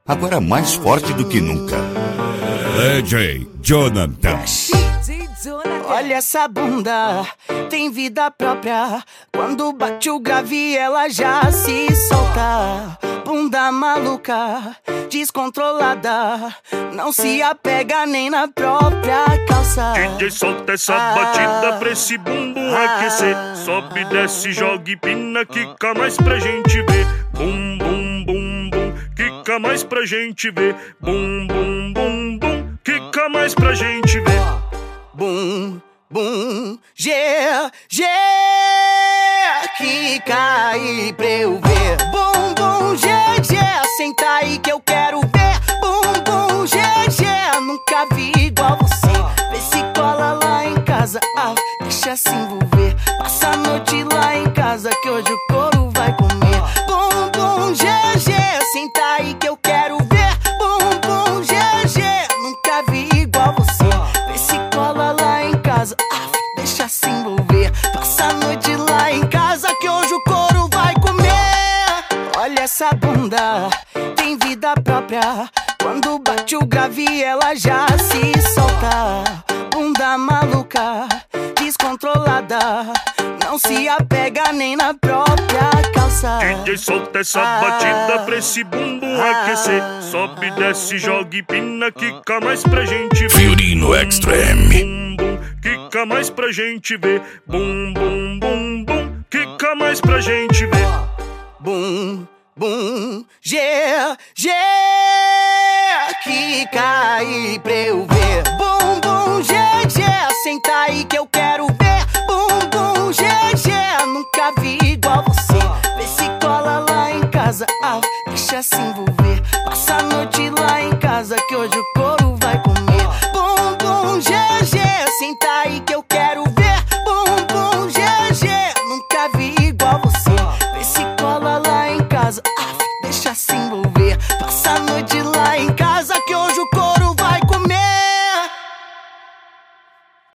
agora mais forte do que nunca. DJ Jonathan. Olha essa bunda, tem vida própria. Quando bate o grave ela já se solta. Bunda maluca, descontrolada, não se apega nem na própria calça. DJ solta essa batida pra esse bumbum aquecer. Sobe, desce, joga e pina, quica mais pra gente ver. Bum, bum, bum, bum, quica mais pra gente ver. Bum, bum, bum, bum, quica mais pra gente ver. Bum, bum, quica aí pra eu ver. Bum, bum, senta aí que eu quero ver. Bum, bum, nunca vi igual você. Vê se cola lá em casa, deixa se envolver. Passa a noite lá em casa que hoje o couro vai comer. Bum, bum, senta aí que eu quero ver. Bum, bum, nunca vi igual você. Vê se cola lá em casa, deixa se envolver. Passa a noite lá em casa que hoje o couro vai comer. Olha essa bunda, tem vida própria. Quando bate o grave ela já se solta. Bunda maluca, descontrolada, não se apega nem na própria calça. DJ solta essa batida pra esse bumbum aquecer. Sobe, desce, joga e pina, quica mais pra gente ver. Fiorino Extreme. Bum, bum, quica mais pra gente ver. Bum, bum, bum, bum, quica mais pra gente ver. Bum, bum, quica aí pra eu ver. Bum, bum, senta aí que eu quero ver. Bum, bum, nunca vi igual você. Vê se cola lá em casa, deixa se envolver. Passa a noite lá em casa que hoje o couro vai comer. Bum, bum, senta aí